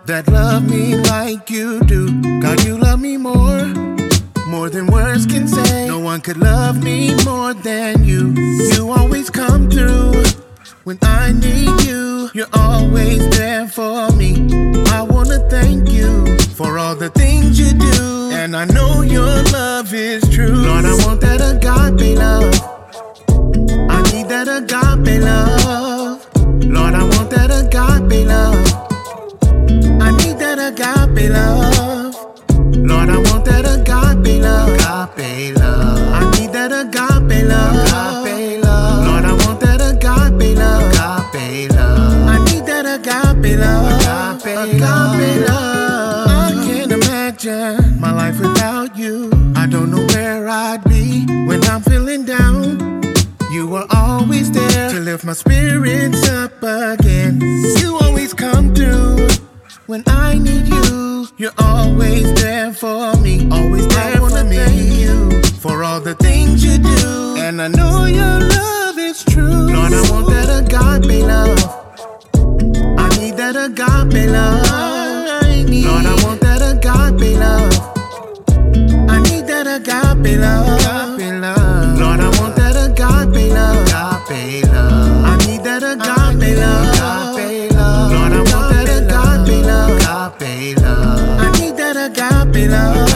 that love me like you do. God, you love me more than words can say. No one could love me more than you. You always come through when I need you. You're always there for me. I wanna thank you for all the things you do, and I know your love is true. Lord, I want that agape love. I need that agape love. Lord, I want that agape love. I need that agape love. Lord, I want that agape love. Agape love. I need that agape love. Agape love. Lord, I want that agape love. Agape love. I need that agape love. Agape love. I can't imagine my life without you. I don't know where I'd be when I'm feeling down. You were always there to lift my spirits up again. You always come through when I need you. You're always there for me. Always there for me. Thank you for all the things you do, and I know your love is true. Lord, I want that agape love. I need that agape love. Lord, I want that agape love. I need that agape love. Lord, I want that agape love. Agape love. I need that agape love. Lord, I want that agape love. Agape love. I need that agape love.